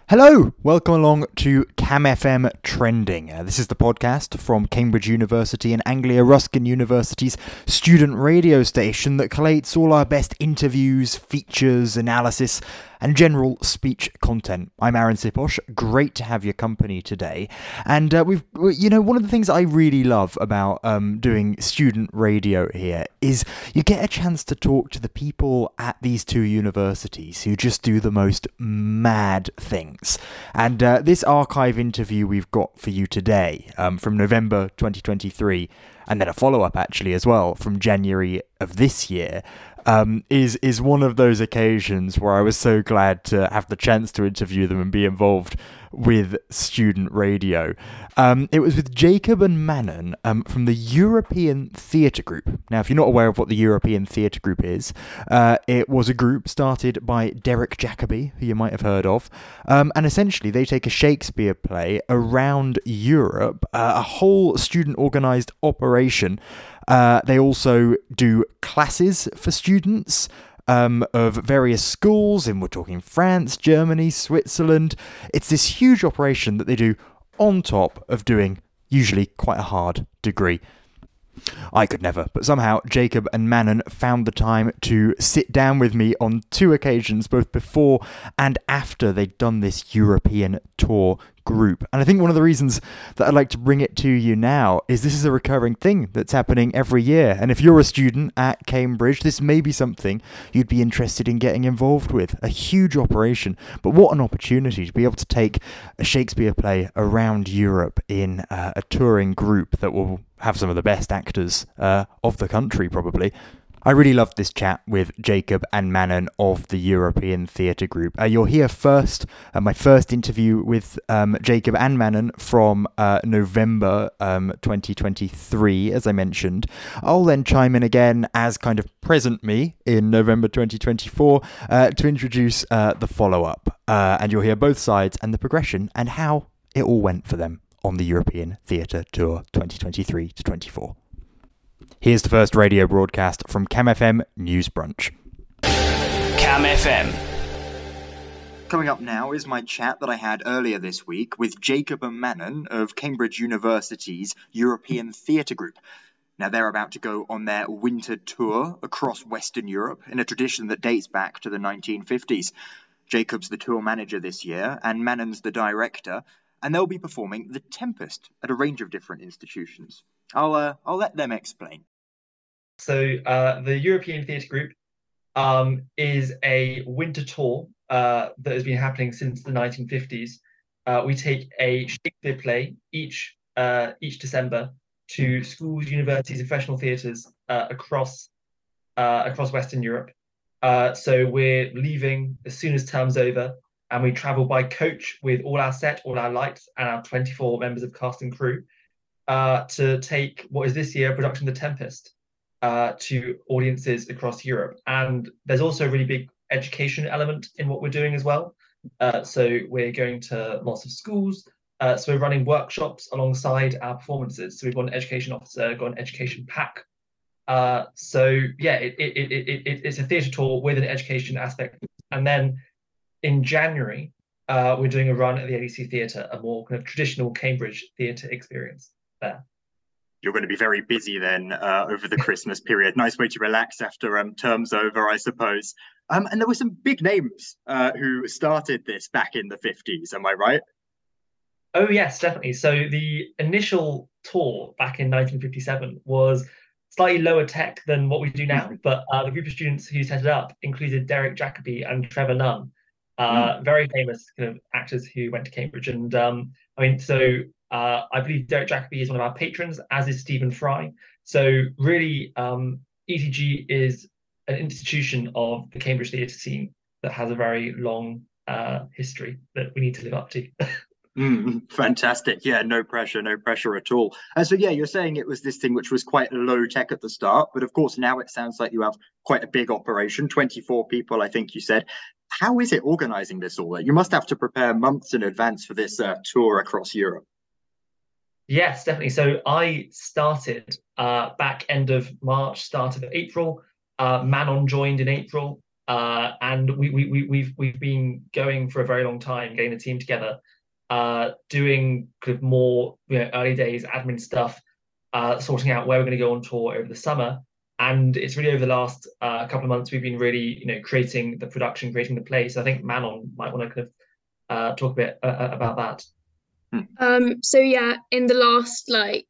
Hello, welcome along to Cam FM Trending. This is the podcast from Cambridge University and Anglia Ruskin University's student radio station that collates all our best interviews, features, analysis, and general speech content. I'm Aaron Siposh. Great to have your company today. And one of the things I really love about doing student radio here is you get a chance to talk to the people at these two universities who just do the most mad things. And this archive interview we've got for you today from November 2023, and then a follow-up actually as well from January of this year, is one of those occasions where I was so glad to have the chance to interview them and be involved with student radio. It was with Jacob and Manon from the European Theatre Group. Now, if you're not aware of what the European Theatre Group is, it was a group started by Derek Jacobi, who you might have heard of, and essentially they take a Shakespeare play around Europe, a whole student-organised operation. They also do classes for students of various schools, and we're talking France, Germany, Switzerland. It's this huge operation that they do on top of doing usually quite a hard degree. I could never, but somehow Jacob and Manon found the time to sit down with me on two occasions, both before and after they'd done this European tour group. And I think one of the reasons that I'd like to bring it to you now is this is a recurring thing that's happening every year. And if you're a student at Cambridge, this may be something you'd be interested in getting involved with. A huge operation, but what an opportunity to be able to take a Shakespeare play around Europe in a touring group that will have some of the best actors of the country, probably. I really loved this chat with Jacob and Manon of the European Theatre Group. You'll hear first my first interview with Jacob and Manon from November 2023, as I mentioned. I'll then chime in again as kind of present me in November 2024 to introduce the follow-up. And you'll hear both sides and the progression and how it all went for them on the European Theatre Tour 2023 to 24. Here's the first radio broadcast from Cam FM News Brunch. Cam FM. Coming up now is my chat that I had earlier this week with Jacob and Manon of Cambridge University's European Theatre Group. Now, they're about to go on their winter tour across Western Europe in a tradition that dates back to the 1950s. Jacob's the tour manager this year, and Manon's the director, and they'll be performing The Tempest at a range of different institutions. I'll let them explain. So the European Theatre Group is a winter tour that has been happening since the 1950s. We take a Shakespeare play each December to schools, universities, and professional theatres across Western Europe. So we're leaving as soon as term's over, and we travel by coach with all our set, all our lights, and our 24 members of cast and crew to take what is this year a production of The Tempest to audiences across Europe. And there's also a really big education element in what we're doing as well. So we're going to lots of schools. So we're running workshops alongside our performances. So we've got an education officer, got an education pack. So yeah, it's a theatre tour with an education aspect. And then in January, we're doing a run at the LEC Theatre, a more kind of traditional Cambridge theatre experience there. You're going to be very busy then over the Christmas period. Nice way to relax after term's over, I suppose. And there were some big names who started this back in the 50s, am I right? Oh, yes, definitely. So the initial tour back in 1957 was slightly lower tech than what we do now, but the group of students who set it up included Derek Jacobi and Trevor Nunn, very famous kind of actors who went to Cambridge. And I believe Derek Jacobi is one of our patrons, as is Stephen Fry. So really, ETG is an institution of the Cambridge theatre scene that has a very long history that we need to live up to. Fantastic. Yeah, no pressure at all. And so, yeah, you're saying it was this thing which was quite low tech at the start, but of course now it sounds like you have quite a big operation, 24 people, I think you said. How is it organizing this all? You must have to prepare months in advance for this tour across Europe. Yes, definitely. So I started back end of March, start of April. Manon joined in April. And we've been going for a very long time, getting the team together, doing kind of more early days admin stuff, sorting out where we're going to go on tour over the summer. And it's really over the last couple of months we've been really creating the production, creating the play. So I think Manon might want to kind of talk a bit about that. So yeah, in the last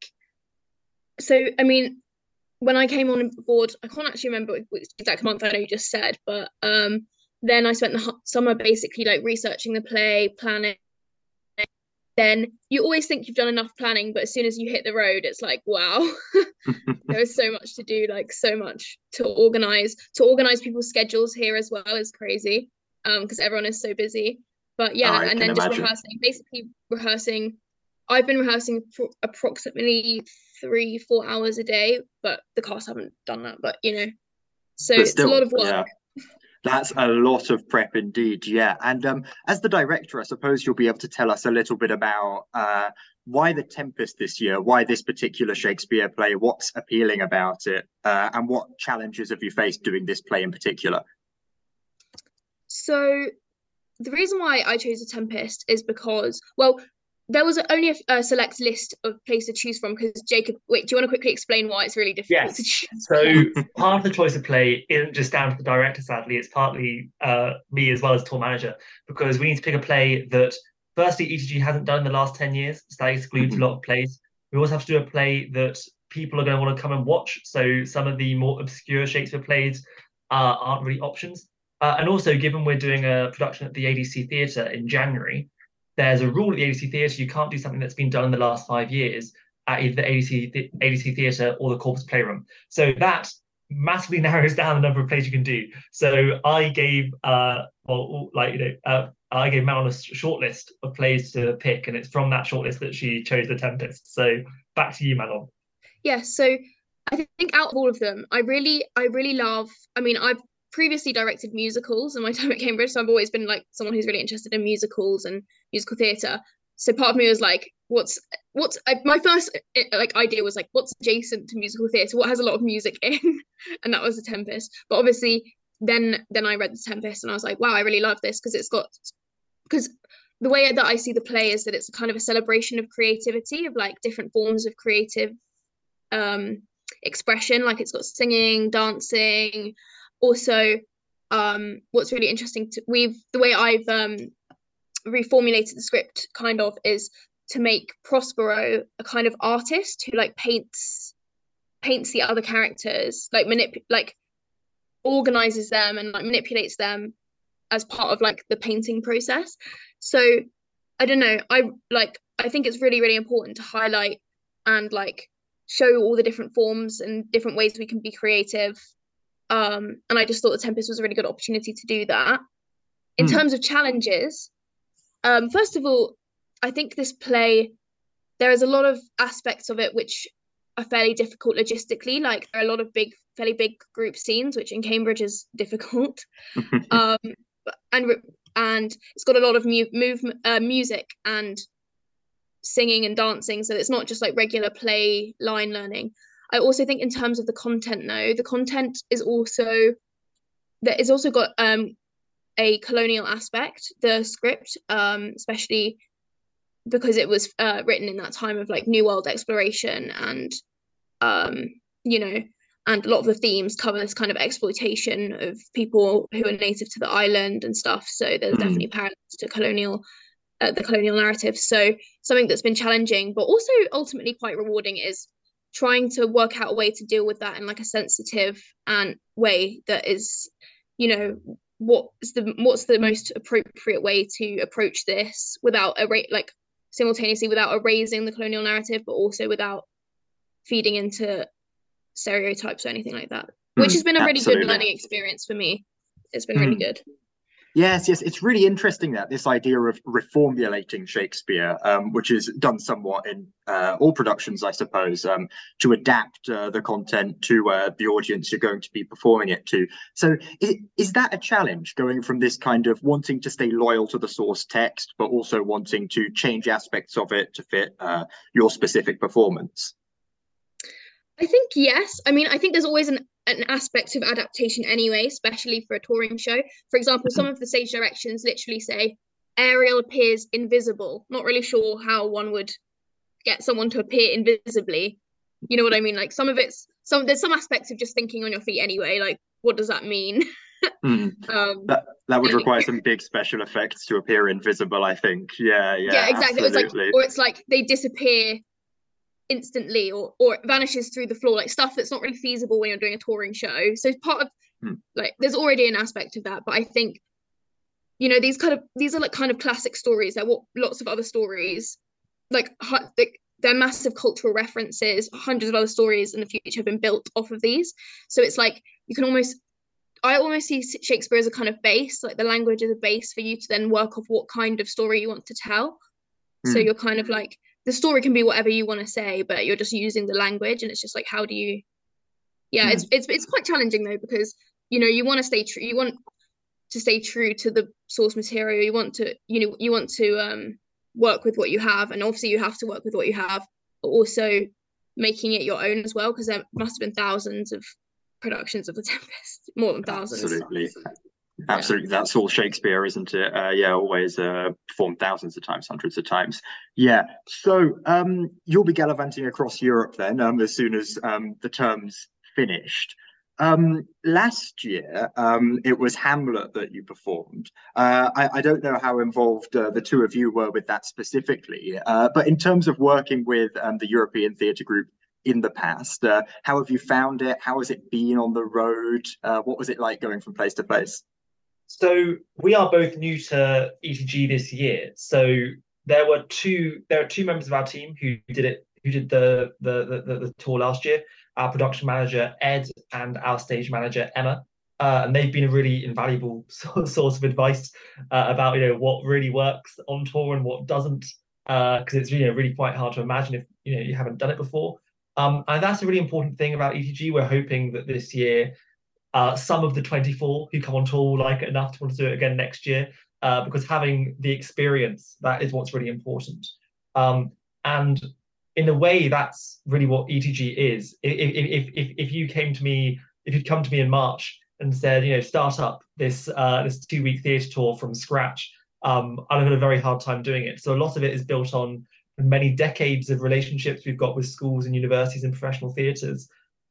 I mean, when I came on board, I can't actually remember which exact month. I know you just said, but then I spent the summer basically like researching the play, planning. Then you always think you've done enough planning, but as soon as you hit the road, it's like, wow, there is so much to do, like so much to organize. To organize people's schedules here as well is crazy, because everyone is so busy. But yeah, and then just rehearsing, basically rehearsing. I've been rehearsing for approximately 3-4 hours a day, but the cast haven't done that. But so it's a lot of work. Yeah. That's a lot of prep indeed, yeah. And as the director, I suppose you'll be able to tell us a little bit about why The Tempest this year, why this particular Shakespeare play, what's appealing about it, and what challenges have you faced doing this play in particular? So the reason why I chose The Tempest is because, well, there was only a select list of plays to choose from because Jacob, wait, do you want to quickly explain why it's really difficult to choose? So part of the choice of play isn't just down to the director, sadly, it's partly me as well as tour manager, because we need to pick a play that firstly ETG hasn't done in the last 10 years, so that excludes a lot of plays. We also have to do a play that people are going to want to come and watch, so some of the more obscure Shakespeare plays aren't really options. And also, given we're doing a production at the ADC Theatre in January, there's a rule at the ADC Theatre, you can't do something that's been done in the last 5 years at either the ADC Theatre or the Corpus Playroom. So that massively narrows down the number of plays you can do. So I gave I gave Manon a short list of plays to pick, and it's from that shortlist that she chose The Tempest. So back to you, Manon. Yeah, so I think out of all of them, I really love, I mean, I've previously directed musicals in my time at Cambridge, so I've always been like someone who's really interested in musicals and musical theatre. So part of me was like, my first idea was like, what's adjacent to musical theatre? What has a lot of music in? And that was The Tempest. But obviously, then I read The Tempest and I was like, wow, I really love this because the way that I see the play is that it's kind of a celebration of creativity, of like different forms of creative expression. Like it's got singing, dancing. Also, what's really interesting the way I've reformulated the script kind of is to make Prospero a kind of artist who like paints the other characters, like organizes them and like manipulates them as part of like the painting process. So I don't know, I think it's really, really important to highlight and like show all the different forms and different ways we can be creative. And I just thought The Tempest was a really good opportunity to do that. In terms of challenges, first of all, I think this play, there is a lot of aspects of it which are fairly difficult logistically. Like there are a lot of fairly big group scenes, which in Cambridge is difficult. And it's got a lot of music and singing and dancing, so it's not just like regular play line learning. I also think in terms of the content, though, the content is also got a colonial aspect, the script, especially because it was written in that time of like New World exploration and and a lot of the themes cover this kind of exploitation of people who are native to the island and stuff. So there's definitely parallels to the colonial narrative. So something that's been challenging, but also ultimately quite rewarding is trying to work out a way to deal with that in like a sensitive and way that is, what's the most appropriate way to approach this without simultaneously without erasing the colonial narrative, but also without feeding into stereotypes or anything like that, which has been a really good learning experience for me. It's been really good. Yes, it's really interesting that this idea of reformulating Shakespeare, which is done somewhat in all productions, I suppose, to adapt the content to the audience you're going to be performing it to. So is that a challenge, going from this kind of wanting to stay loyal to the source text, but also wanting to change aspects of it to fit your specific performance? I think yes. I mean, I think there's always an aspect of adaptation anyway, especially for a touring show. For example, some of the stage directions literally say Ariel appears invisible. Not really sure how one would get someone to appear invisibly. You know what I mean? Like there's some aspects of just thinking on your feet anyway. Like, what does that mean? That would require some big special effects to appear invisible, I think. Yeah, exactly. absolutely. It's like they disappear instantly or it vanishes through the floor, like stuff that's not really feasible when you're doing a touring show. So part of like there's already an aspect of that, but I think these are like kind of classic stories. They're what lots of other stories like they're massive cultural references. Hundreds of other stories in the future have been built off of these. So it's like I almost see Shakespeare as a kind of base, like the language is a base for you to then work off what kind of story you want to tell. So you're kind of like, the story can be whatever you want to say, but you're just using the language, and it's just like, how do you? Yeah, it's quite challenging though, because you want to stay true. You want to stay true to the source material. You want to work with what you have, and obviously you have to work with what you have, but also making it your own as well, because there must have been thousands of productions of The Tempest, more than thousands. Absolutely, that's all Shakespeare, isn't it? Always performed thousands of times, hundreds of times. Yeah. So you'll be gallivanting across Europe then, as soon as the term's finished. Last year, it was Hamlet that you performed. I don't know how involved the two of you were with that specifically, but in terms of working with the European Theatre Group in the past, how have you found it? How has it been on the road? What was it like going from place to place? So we are both new to ETG this year. So there are two members of our team who did the tour last year. Our production manager Ed and our stage manager Emma, and they've been a really invaluable source of advice about what really works on tour and what doesn't, because it's really quite hard to imagine if you haven't done it before. And that's a really important thing about ETG. We're hoping that this year, some of the 24 who come on tour will like it enough to want to do it again next year, because having the experience, that is what's really important. And in a way, that's really what ETG is. If you'd come to me in March and said, start up this 2-week theatre tour from scratch, I'd have had a very hard time doing it. So a lot of it is built on many decades of relationships we've got with schools and universities and professional theatres,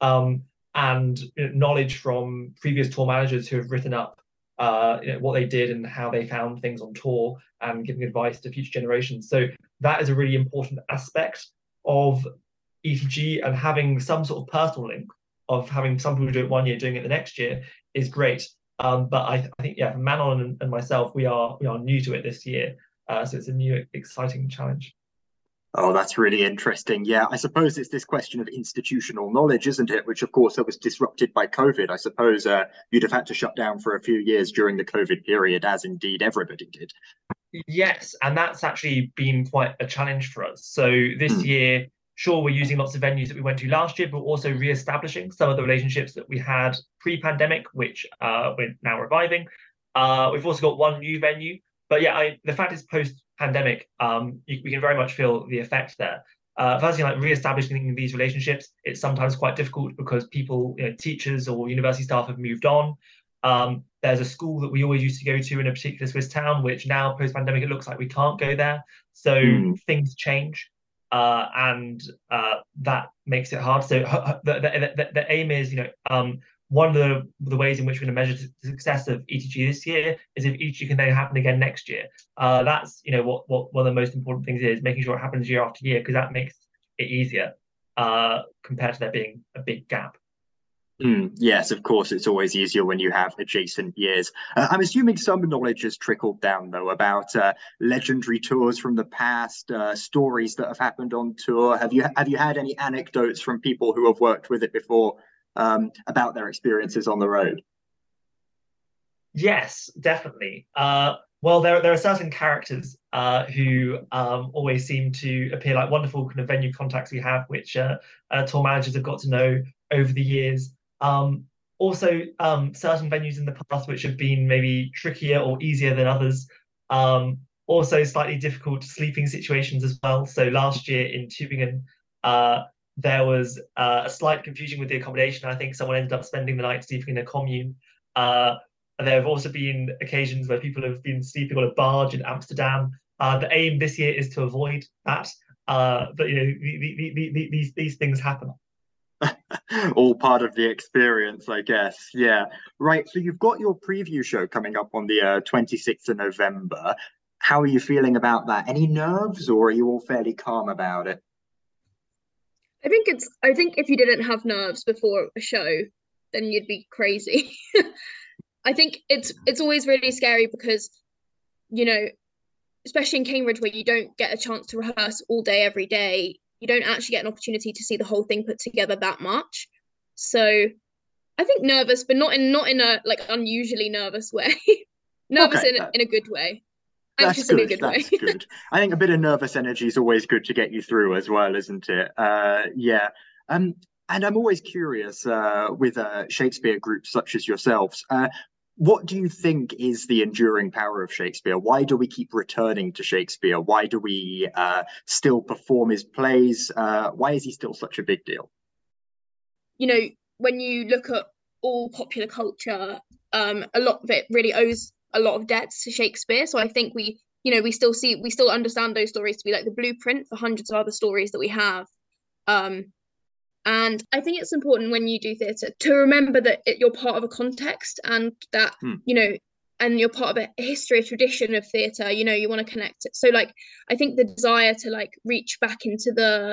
and knowledge from previous tour managers who have written up what they did and how they found things on tour, and giving advice to future generations. So that is a really important aspect of ETG, and having some sort of personal link of having some people do it one year, doing it the next year is great. But I think, Manon and myself, we are new to it this year, so it's a new exciting challenge. Oh, that's really interesting. Yeah, I suppose it's this question of institutional knowledge, isn't it? Which, of course, was disrupted by COVID. I suppose you'd have had to shut down for a few years during the COVID period, as indeed everybody did. Yes, and that's actually been quite a challenge for us. So this year, sure, we're using lots of venues that we went to last year, but also re-establishing some of the relationships that we had pre-pandemic, which we're now reviving. We've also got one new venue. But the fact is, post-pandemic, we can very much feel the effect there. Firstly, like re-establishing these relationships, it's sometimes quite difficult because people, teachers or university staff have moved on. There's a school that we always used to go to in a particular Swiss town, which now post-pandemic, it looks like we can't go there. So things change, and that makes it hard. So the aim is, one of the ways in which we're going to measure the success of ETG this year is if ETG can then happen again next year. That's what one of the most important things is, making sure it happens year after year, because that makes it easier compared to there being a big gap. Yes, of course, it's always easier when you have adjacent years. I'm assuming some knowledge has trickled down, though, about legendary tours from the past, stories that have happened on tour. Have you had any anecdotes from people who have worked with it before, about their experiences on the road? Yes, definitely. Well, there are certain characters who always seem to appear, like wonderful kind of venue contacts we have, which tour managers have got to know over the years. Also, certain venues in the past which have been maybe trickier or easier than others. Also, slightly difficult sleeping situations as well. So last year in Tübingen, there was a slight confusion with the accommodation. I think someone ended up spending the night sleeping in a commune. There have also been occasions where people have been sleeping on a barge in Amsterdam. The aim this year is to avoid that, but these things happen. All part of the experience, I guess. Yeah. Right. So you've got your preview show coming up on the 26th of November. How are you feeling about that? Any nerves, or are you all fairly calm about it? I think if you didn't have nerves before a show, then you'd be crazy. I think it's always really scary because, you know, especially in Cambridge where you don't get a chance to rehearse all day every day, you don't actually get an opportunity to see the whole thing put together that much. So I think nervous, but not in a like unusually nervous way. Nervous Okay, in a good way. that's Anxious in a good. good way. That's good. I think a bit of nervous energy is always good to get you through as well, isn't it? Yeah. And I'm always curious with Shakespeare groups such as yourselves. What do you think is the enduring power of Shakespeare? Why do we keep returning to Shakespeare? Why do we still perform his plays? Why is he still such a big deal? You know, when you look at all popular culture, a lot of it really owes a lot of debts to Shakespeare. So I think we still understand those stories to be like the blueprint for hundreds of other stories that we have. And I think it's important when you do theatre to remember that you're part of a context and that, and you're part of a history, a tradition of theatre, you want to connect it. So like, I think the desire to like reach back into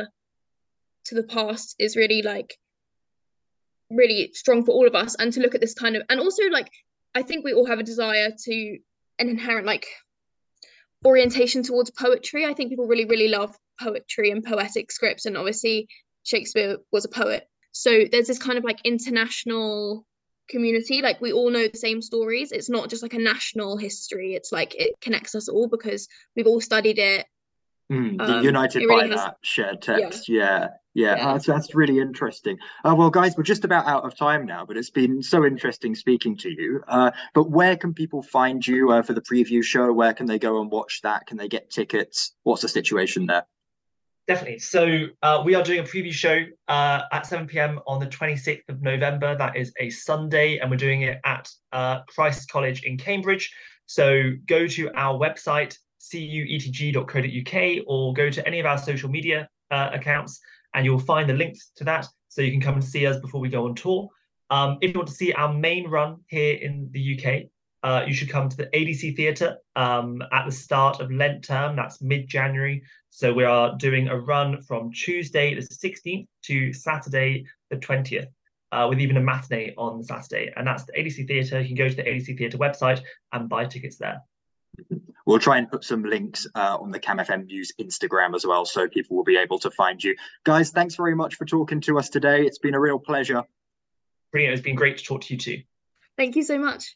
the past is really like, really strong for all of us, and to look at this kind of, and also like, I think we all have a desire to an inherent like orientation towards poetry. I think people really, really love poetry and poetic scripts, and obviously Shakespeare was a poet. So there's this kind of like international community, like we all know the same stories. It's not just like a national history. It's like it connects us all because we've all studied it. United it by really has, that shared yeah, text. Yeah. yeah. That's really interesting. Well, guys, we're just about out of time now, but it's been so interesting speaking to you. But where can people find you for the preview show? Where can they go and watch that? Can they get tickets? What's the situation there? Definitely. So we are doing a preview show at 7 p.m. on the 26th of November. That is a Sunday, and we're doing it at Christ's College in Cambridge. So go to our website, cuetg.co.uk, or go to any of our social media accounts, and you'll find the links to that, so you can come and see us before we go on tour. If you want to see our main run here in the UK, you should come to the ADC Theatre at the start of Lent term. That's mid-January. So we are doing a run from Tuesday the 16th to Saturday the 20th, with even a matinee on Saturday. And that's the ADC Theatre. You can go to the ADC Theatre website and buy tickets there. We'll try and put some links on the CamFM News Instagram as well, so people will be able to find you. Guys, thanks very much for talking to us today. It's been a real pleasure. Brilliant. It's been great to talk to you too. Thank you so much.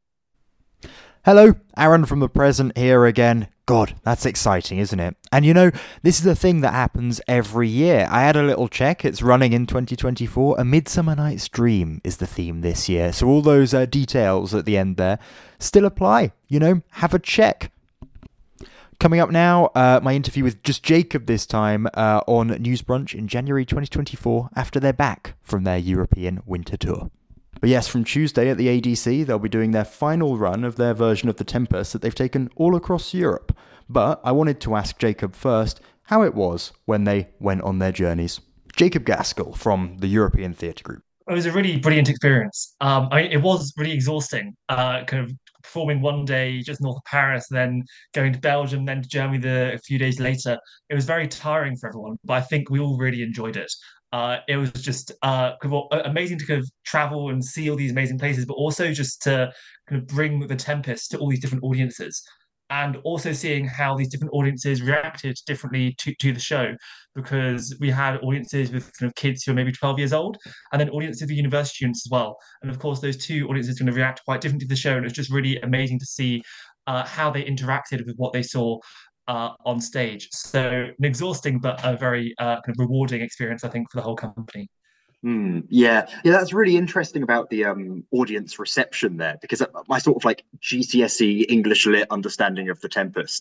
Hello, Aaron from the present here again. God, that's exciting, isn't it? And this is a thing that happens every year. I had a little check. It's running in 2024. A Midsummer Night's Dream is the theme this year. So all those details at the end there still apply. Have a check. Coming up now, my interview with just Jacob this time on News Brunch in January 2024 after they're back from their European winter tour. But yes, from Tuesday at the ADC, they'll be doing their final run of their version of The Tempest that they've taken all across Europe. But I wanted to ask Jacob first how it was when they went on their journeys. Jacob Gaskell from the European Theatre Group. It was a really brilliant experience. It was really exhausting, kind of performing one day just north of Paris, then going to Belgium, then to Germany a few days later. It was very tiring for everyone, but I think we all really enjoyed it. It was just amazing to kind of travel and see all these amazing places, but also just to kind of bring The Tempest to all these different audiences, and also seeing how these different audiences reacted differently to the show, because we had audiences with kind of kids who are maybe 12 years old, and then audiences with university students as well. And of course, those two audiences are going to react quite differently to the show, and it's just really amazing to see how they interacted with what they saw on stage. So an exhausting but a very kind of rewarding experience, I think, for the whole company. Yeah, that's really interesting about the audience reception there, because my sort of like GCSE English lit understanding of The Tempest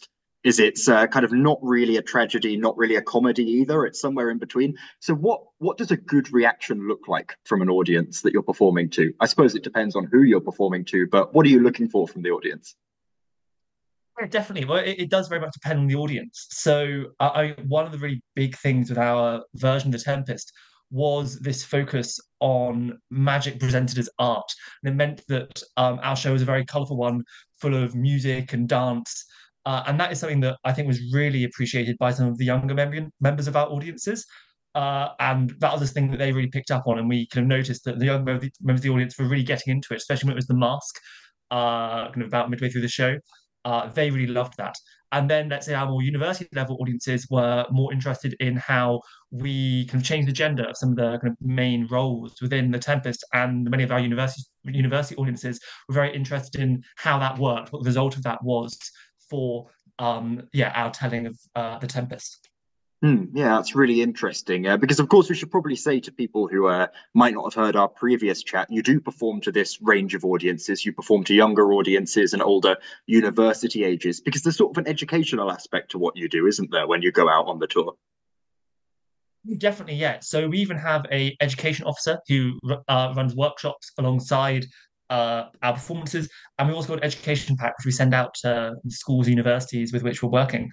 is it's kind of not really a tragedy, not really a comedy either. It's somewhere in between. So what does a good reaction look like from an audience that you're performing to? I suppose it depends on who you're performing to, but what are you looking for from the audience? Yeah, definitely. Well, it does very much depend on the audience. So, one of the really big things with our version of The Tempest was this focus on magic presented as art. And it meant that our show was a very colourful one, full of music and dance. And that is something that I think was really appreciated by some of the younger members of our audiences. And that was this thing that they really picked up on. And we kind of noticed that the young members of the audience were really getting into it, especially when it was the mask, kind of about midway through the show. They really loved that. And then let's say our more university level audiences were more interested in how we can change the gender of some of the kind of main roles within the Tempest, and many of our university audiences were very interested in how that worked, what the result of that was for our telling of the Tempest. Yeah, that's really interesting. Because, of course, we should probably say to people who might not have heard our previous chat, you do perform to this range of audiences. You perform to younger audiences and older university ages, because there's sort of an educational aspect to what you do, isn't there, when you go out on the tour? Definitely, yeah. So we even have a education officer who runs workshops alongside our performances, and we also got an education pack which we send out to schools, universities with which we're working.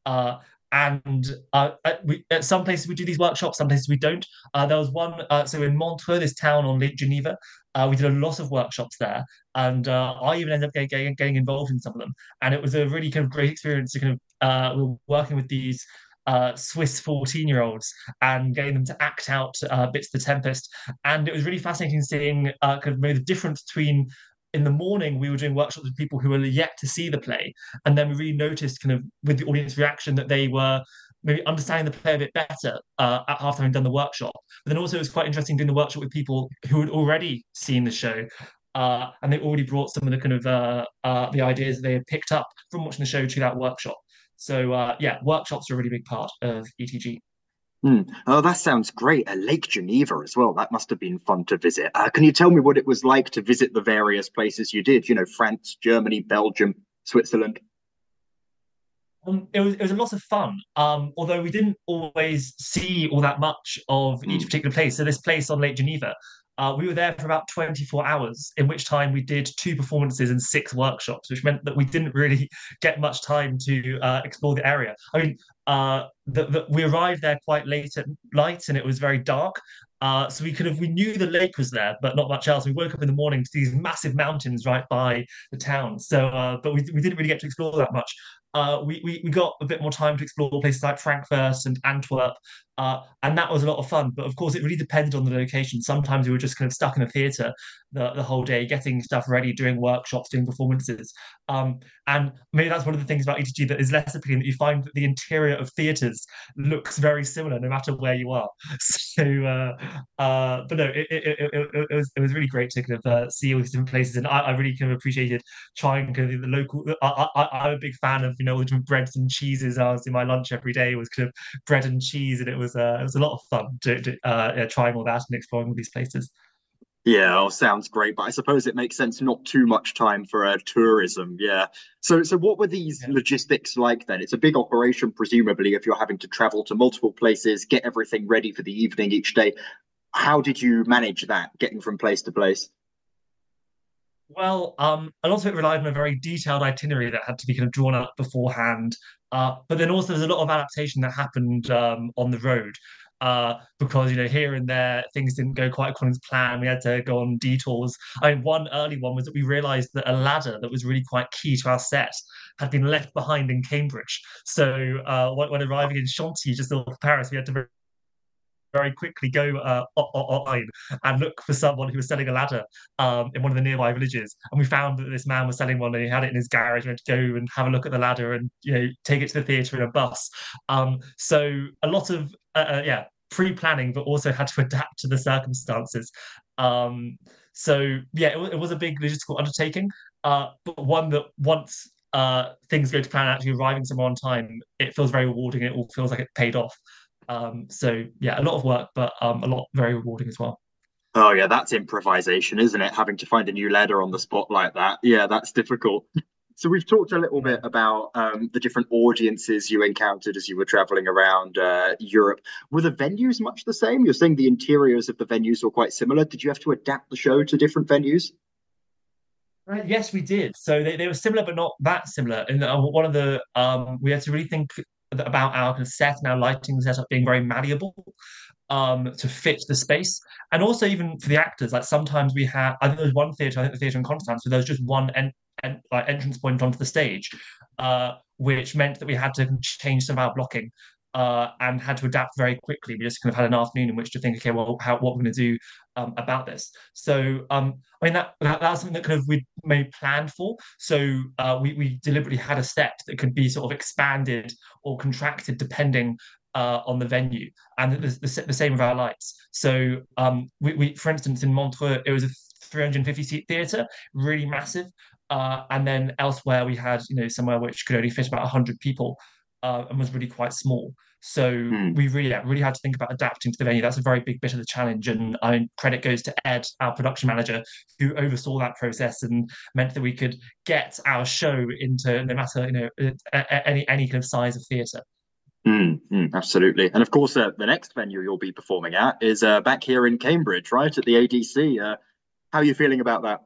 At some places we do these workshops, some places we don't. There was one, so in Montreux, this town on Lake Geneva, we did a lot of workshops there, and I even ended up getting involved in some of them. And it was a really kind of great experience to kind of we were working with these Swiss 14-year-olds and getting them to act out bits of the Tempest. And it was really fascinating seeing kind of maybe the difference between in the morning we were doing workshops with people who were yet to see the play, and then we really noticed kind of with the audience reaction that they were maybe understanding the play a bit better after having done the workshop. But then also it was quite interesting doing the workshop with people who had already seen the show. And they already brought some of the kind of the ideas that they had picked up from watching the show to that workshop. So workshops are a really big part of ETG. Oh, that sounds great. Lake Geneva as well. That must have been fun to visit. Can you tell me what it was like to visit the various places you did? You know, France, Germany, Belgium, Switzerland. It was a lot of fun. Although we didn't always see all that much of each Mm. particular place. So this place on Lake Geneva, we were there for about 24 hours, in which time we did two performances and six workshops, which meant that we didn't really get much time to explore the area. I mean, we arrived there quite late at night, and it was very dark. So we knew the lake was there, but not much else. We woke up in the morning to these massive mountains right by the town. So, but we didn't really get to explore that much. We got a bit more time to explore places like Frankfurt and Antwerp, and that was a lot of fun. But of course, it really depended on the location. Sometimes we were just kind of stuck in a theatre the whole day, getting stuff ready, doing workshops, doing performances. And maybe that's one of the things about ETG that is less appealing, that you find that the interior of theatres looks very similar no matter where you are. So, but no, it was really great to kind of see all these different places, and I really kind of appreciated trying kind of the local. I'm a big fan of all the different breads and cheeses. I was in my lunch every day was kind of bread and cheese, and it was a lot of fun trying all that and exploring all these places. Yeah, oh, sounds great. But I suppose it makes sense not too much time for tourism. Yeah. So what were these Yeah. logistics like then? It's a big operation, presumably, if you're having to travel to multiple places, get everything ready for the evening each day. How did you manage that, getting from place to place? Well, a lot of it relied on a very detailed itinerary that had to be kind of drawn up beforehand. But then also there's a lot of adaptation that happened on the road. Because here and there things didn't go quite according to plan. We had to go on detours. I mean, one early one was that we realised that a ladder that was really quite key to our set had been left behind in Cambridge. So when arriving in Chantilly, just north of Paris, we had to very quickly go online and look for someone who was selling a ladder in one of the nearby villages. And we found that this man was selling one and he had it in his garage. We had to go and have a look at the ladder and take it to the theatre in a bus. So a lot of pre-planning, but also had to adapt to the circumstances. So yeah, it was a big logistical undertaking, but one that once things go to plan, actually arriving somewhere on time, it feels very rewarding. It all feels like it paid off. So yeah, a lot of work, but a lot very rewarding as well. Oh yeah, that's improvisation, isn't it? Having to find a new ladder on the spot like that. Yeah, that's difficult. So we've talked a little bit about the different audiences you encountered as you were traveling around Europe. Were the venues much the same? You're saying the interiors of the venues were quite similar. Did you have to adapt the show to different venues? Yes, we did. So they were similar, but not that similar. And one of the we had to really think about our kind of set and our lighting setup being very malleable to fit the space, and also even for the actors. Like sometimes we had, I think there was one theatre, I think the theatre in Constance, where there was just one like entrance point onto the stage, which meant that we had to change some of our blocking. And had to adapt very quickly. We just kind of had an afternoon in which to think, okay, well, what we're going to do about this. So, I mean, that's something that kind of we maybe planned for. So we deliberately had a set that could be sort of expanded or contracted depending on the venue, and the same with our lights. So we for instance in Montreux it was a 350 seat theatre, really massive, and then elsewhere we had somewhere which could only fit about 100 people. And was really quite small. So we really had to think about adapting to the venue. That's a very big bit of the challenge. And credit goes to Ed, our production manager, who oversaw that process and meant that we could get our show into no matter any kind of size of theatre. Absolutely. And of course, the next venue you'll be performing at is back here in Cambridge, right, at the ADC. How are you feeling about that?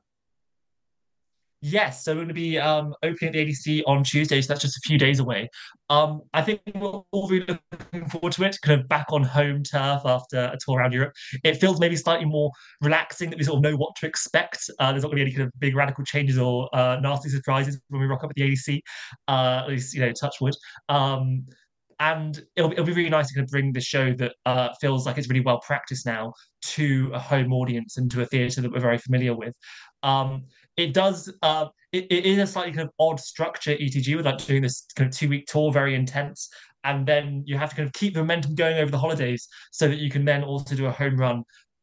Yes, so we're going to be opening at the ADC on Tuesday, so that's just a few days away. I think we're all really looking forward to it, kind of back on home turf after a tour around Europe. It feels maybe slightly more relaxing that we sort of know what to expect. There's not going to be any kind of big radical changes or nasty surprises when we rock up at the ADC, at least, touch wood. And it'll be really nice to kind of bring the show that feels like it's really well practiced now to a home audience and to a theatre that we're very familiar with. It does. It is a slightly kind of odd structure, ETG, with like doing this kind of 2 week tour, very intense, and then you have to kind of keep the momentum going over the holidays so that you can then also do a home run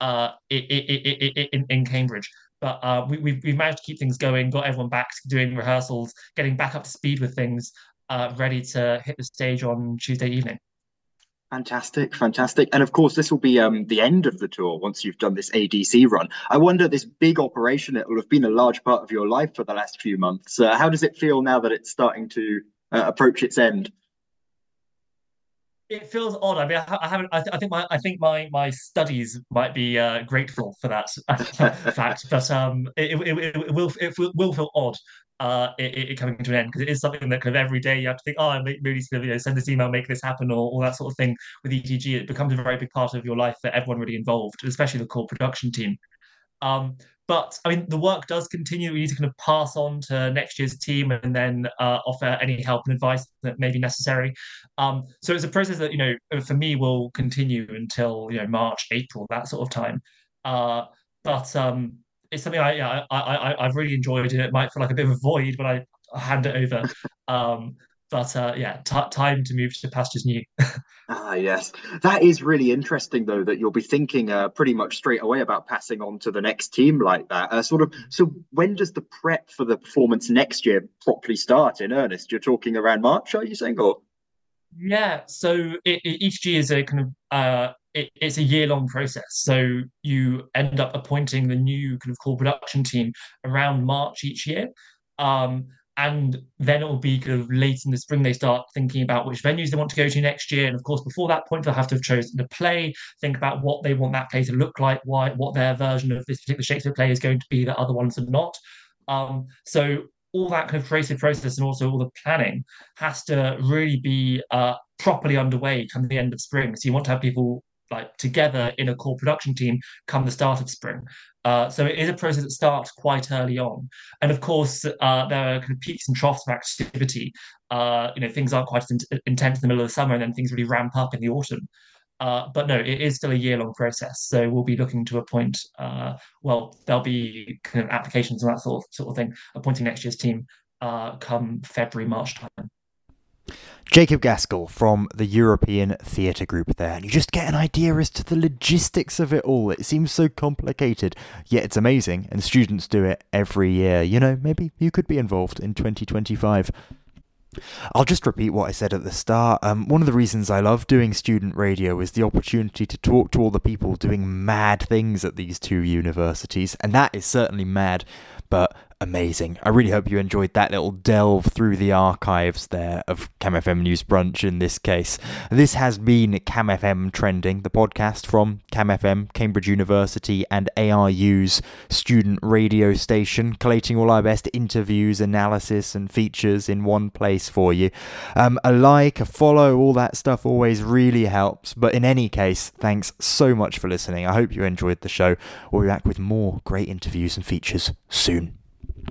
in Cambridge. But we've managed to keep things going, got everyone back doing rehearsals, getting back up to speed with things, ready to hit the stage on Tuesday evening. Fantastic, fantastic. And of course, this will be the end of the tour once you've done this ADC run. I wonder, this big operation, it will have been a large part of your life for the last few months. How does it feel now that it's starting to approach its end? It feels odd. I mean, I haven't. I think my studies might be grateful for that fact, but it will feel odd. It coming to an end, because it is something that kind of every day you have to think, oh, I really sort of send this email, make this happen, or all that sort of thing. With ETG, it becomes a very big part of your life for everyone really involved, especially the core production team. But I mean, the work does continue. We need to kind of pass on to next year's team and then offer any help and advice that may be necessary. So it's a process that for me will continue until March, April, that sort of time. But it's something I've really enjoyed, and it might feel like a bit of a void when I hand it over. But yeah, time to move to pastures new. Ah, yes. That is really interesting, though, that you'll be thinking pretty much straight away about passing on to the next team like that. So when does the prep for the performance next year properly start in earnest? You're talking around March, are you saying? Or Yeah, so each year is a kind of it's a year-long process. So you end up appointing the new kind of core production team around March each year. Um, and then it will be kind of late in the spring they start thinking about which venues they want to go to next year. And of course, before that point, they'll have to have chosen the play, think about what they want that play to look like, what their version of this particular Shakespeare play is going to be that other ones are not. So all that kind of creative process and also all the planning has to really be properly underway come the end of spring. So you want to have people like together in a core production team come the start of spring. So it is a process that starts quite early on, and of course there are kind of peaks and troughs of activity. Things aren't quite as intense in the middle of the summer, and then things really ramp up in the autumn. But no, it is still a year-long process. So we'll be looking to appoint. There'll be kind of applications and that sort of thing. Appointing next year's team come February, March time. Jacob Gaskell from the European Theatre Group there, and you just get an idea as to the logistics of it all. It seems so complicated, yet it's amazing, and students do it every year. Maybe you could be involved in 2025. I'll just repeat what I said at the start. One of the reasons I love doing student radio is the opportunity to talk to all the people doing mad things at these two universities, and that is certainly mad, but amazing. I really hope you enjoyed that little delve through the archives there of CamFM News Brunch in this case. This has been CamFM Trending, the podcast from CamFM, Cambridge University and ARU's student radio station, collating all our best interviews, analysis and features in one place for you. A like, a follow, all that stuff always really helps. But in any case, thanks so much for listening. I hope you enjoyed the show. We'll be back with more great interviews and features soon.